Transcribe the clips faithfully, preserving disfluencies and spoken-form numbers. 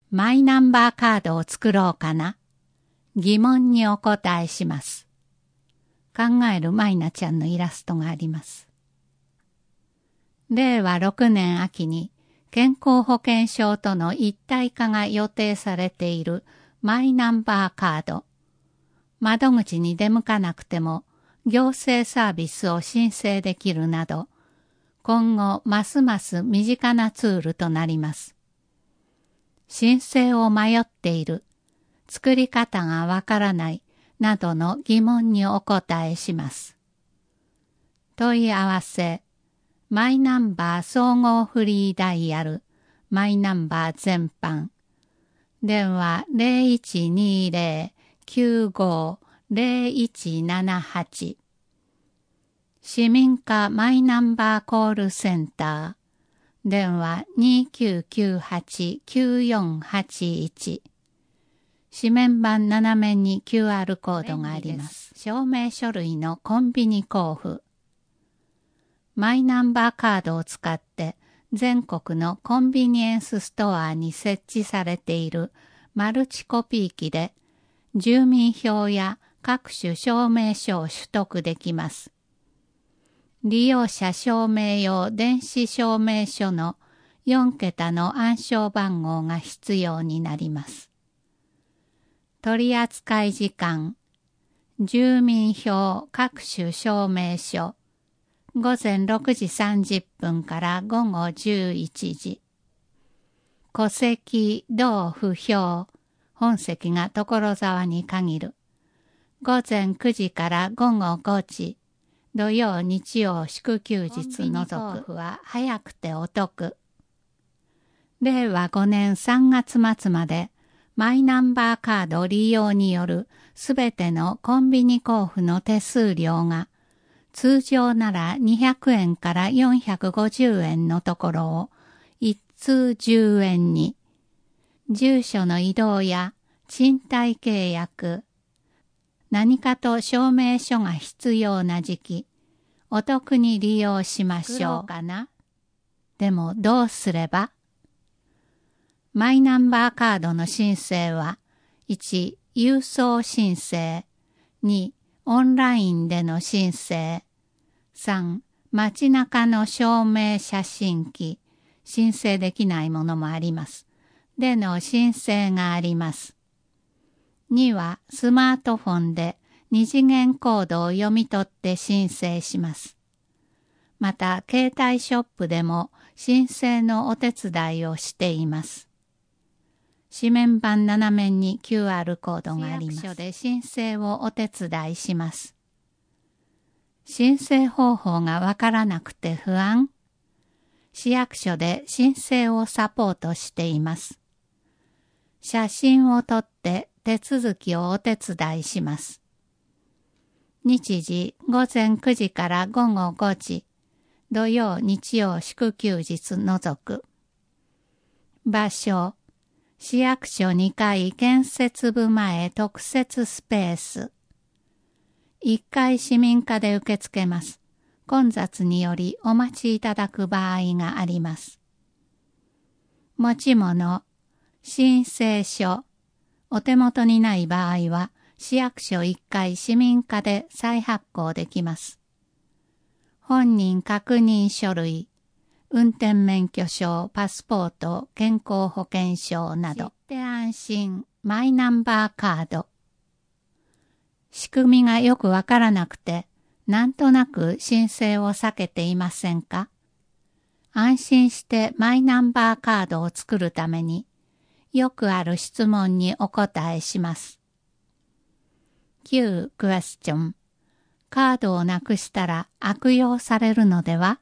マイナンバーカードを作ろうかな。疑問にお答えします。考えるマイナちゃんのイラストがあります。れいわろくねん秋に健康保険証との一体化が予定されているマイナンバーカード。窓口に出向かなくても行政サービスを申請できるなど、今後ますます身近なツールとなります。申請を迷っている、作り方がわからないなどの疑問にお答えします。問い合わせ、マイナンバー総合フリーダイヤル、マイナンバー全般。電話 ゼロいちにゼロ きゅうご ゼロいちななはち。市民課マイナンバーコールセンター。電話 にきゅうきゅうはち きゅうよんはちいち。紙面板斜めに キューアール コードがあります。証明書類のコンビニ交付。マイナンバーカードを使って全国のコンビニエンスストアに設置されているマルチコピー機で住民票や各種証明書を取得できます。利用者証明用電子証明書のよんけたの暗証番号が必要になります。取扱時間、住民票各種証明書、ごぜんろくじさんじゅっぷんからごごじゅういちじ。戸籍、同府票、本籍が所沢に限る。ごぜんくじからごごごじ。土曜、日曜、祝休日除くは早くてお得。れいわごねんさんがつ末までマイナンバーカード利用によるすべてのコンビニ交付の手数料が通常ならにひゃくえんからよんひゃくごじゅうえんのところを一通じゅうえんに、住所の移動や賃貸契約、何かと証明書が必要な時期、お得に利用しましょうかな。でもどうすれば？マイナンバーカードの申請は、いち、郵送申請、に、オンラインでの申請、さん、街中の証明写真機、申請できないものもあります。での申請があります。には、スマートフォンで二次元コードを読み取って申請します。また、携帯ショップでも申請のお手伝いをしています。紙面板斜めに キューアール コードがあります。市役所で申請をお手伝いします。申請方法がわからなくて不安？市役所で申請をサポートしています。写真を撮って手続きをお手伝いします。日時ごぜんくじからごごごじ、土曜、日曜、祝休日除く。場所、市役所にかい建設部前特設スペース。いっかい市民課で受け付けます。混雑によりお待ちいただく場合があります。持ち物、申請書、お手元にない場合は市役所いっかい市民課で再発行できます。本人確認書類、運転免許証、パスポート、健康保険証など。知って安心、マイナンバーカード。仕組みがよくわからなくて、なんとなく申請を避けていませんか？安心してマイナンバーカードを作るために、よくある質問にお答えします。きゅう クエスチョン。カードをなくしたら悪用されるのでは？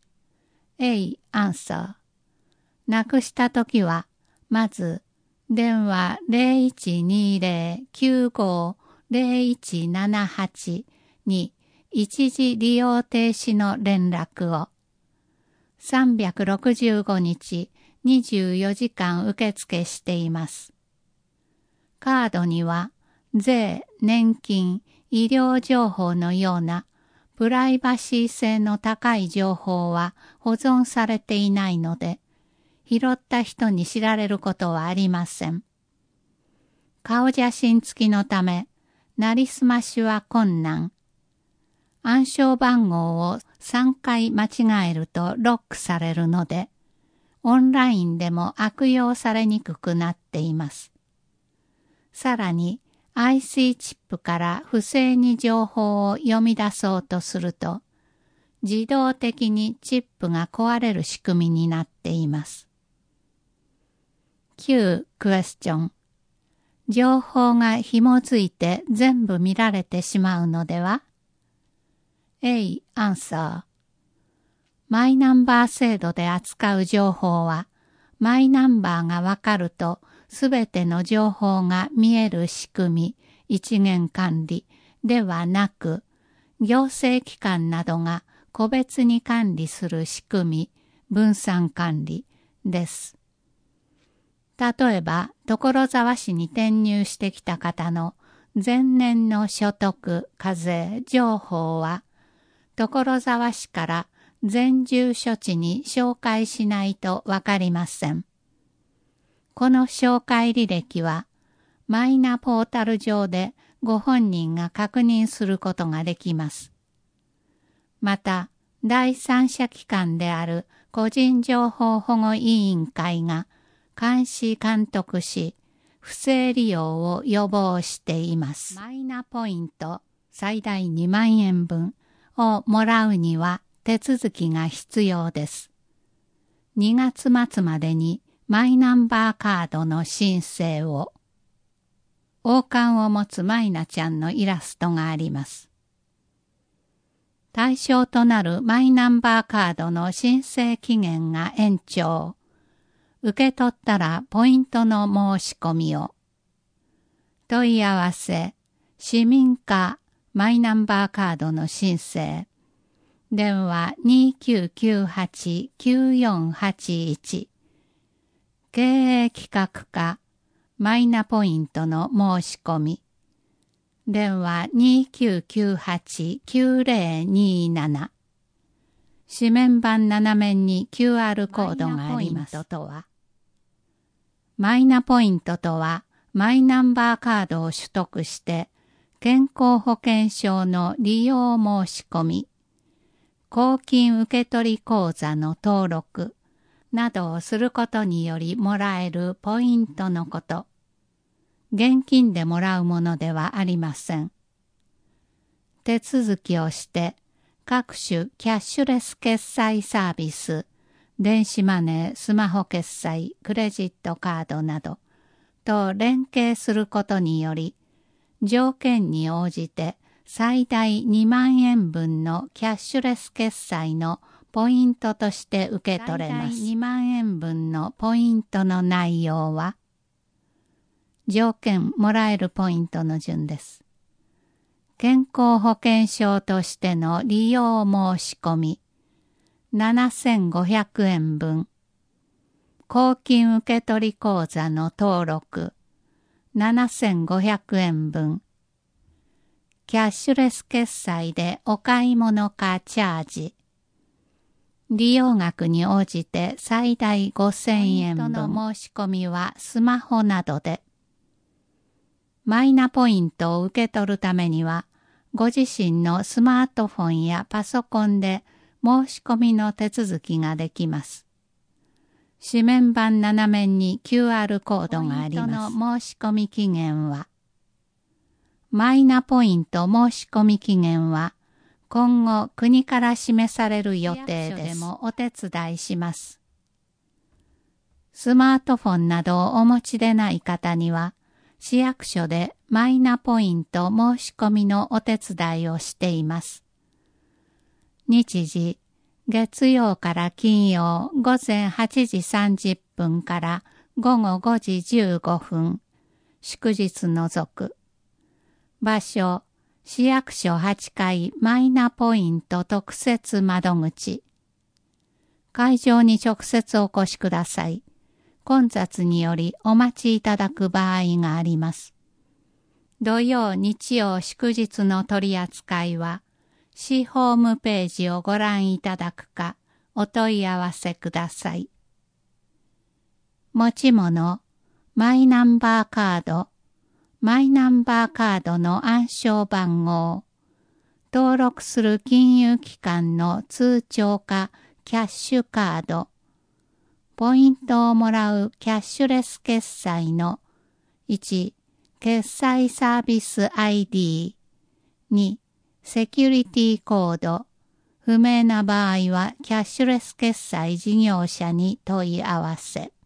A、アンサー。なくしたときは、まず、電話 ゼロいちにゼロ きゅうご ゼロいちななはち に一時利用停止の連絡を。さんびゃくろくじゅうごにちにじゅうよじかん受付しています。カードには、税、年金、医療情報のようなプライバシー性の高い情報は保存されていないので、 拾った人に知られることはありません。顔写真付きのため、なりすましは困難。暗証番号をさんかい間違えるとロックされるので、オンラインでも悪用されにくくなっています。さらに、アイシー チップから不正に情報を読み出そうとすると、自動的にチップが壊れる仕組みになっています。きゅう. クエスチョン。情報が紐づいて全部見られてしまうのでは？ A. アンサー。マイナンバー制度で扱う情報は、マイナンバーがわかると、すべての情報が見える仕組み、一元管理ではなく、行政機関などが個別に管理する仕組み、分散管理です。例えば、所沢市に転入してきた方の前年の所得、課税、情報は、所沢市から全住所地に照会しないとわかりません。この照会履歴は、マイナポータル上でご本人が確認することができます。また、第三者機関である個人情報保護委員会が監視監督し、不正利用を予防しています。マイナポイント最大にまんえんぶんをもらうには手続きが必要です。にがつ末までにマイナンバーカードの申請を。王冠を持つマイナちゃんのイラストがあります。対象となるマイナンバーカードの申請期限が延長。受け取ったらポイントの申し込みを。問い合わせ、市民課マイナンバーカードの申請。電話 にきゅうきゅうはち きゅうよんはちいち。経営企画課マイナポイントの申し込み。電話 にきゅうきゅうはち きゅうぜろになな。紙面板斜面に キューアール コードがあります。マイナポイントとは、マイナンバーカードを取得して、健康保険証の利用申し込み、公金受取口座の登録などをすることによりもらえるポイントのこと。現金でもらうものではありません。手続きをして、各種キャッシュレス決済サービス、電子マネー、スマホ決済、クレジットカードなどと連携することにより、条件に応じて最大にまんえんぶんのキャッシュレス決済のポイントとして受け取れます。最大にまんえんぶんのポイントの内容は、条件もらえるポイントの順です。健康保険証としての利用申し込み、ななせんごひゃくえんぶん。公金受取口座の登録、ななせんごひゃくえんぶん。キャッシュレス決済でお買い物かチャージ。利用額に応じて最大ごせんえんぶん。ポイントの申し込みはスマホなどで。マイナポイントを受け取るためには、ご自身のスマートフォンやパソコンで申し込みの手続きができます。紙面板斜面に キューアール コードがあります。ポイントの申し込み期限は、マイナポイント申し込み期限は、今後国から示される予定です。市役所でもお手伝いします。スマートフォンなどをお持ちでない方には、市役所でマイナポイント申し込みのお手伝いをしています。日時、月曜から金曜午前はちじさんじゅっぷんから午後ごじじゅうごふん、祝日除く。場所、市役所はちかいマイナポイント特設窓口。会場に直接お越しください。混雑によりお待ちいただく場合があります。土曜、日曜、祝日の取り扱いは、市ホームページをご覧いただくか、お問い合わせください。 持ち物、マイナンバーカード、マイナンバーカードの暗証番号、登録する金融機関の通帳かキャッシュカード、ポイントをもらうキャッシュレス決済のいち、決済サービス アイディー、に、セキュリティコード、不明な場合はキャッシュレス決済事業者に問い合わせ。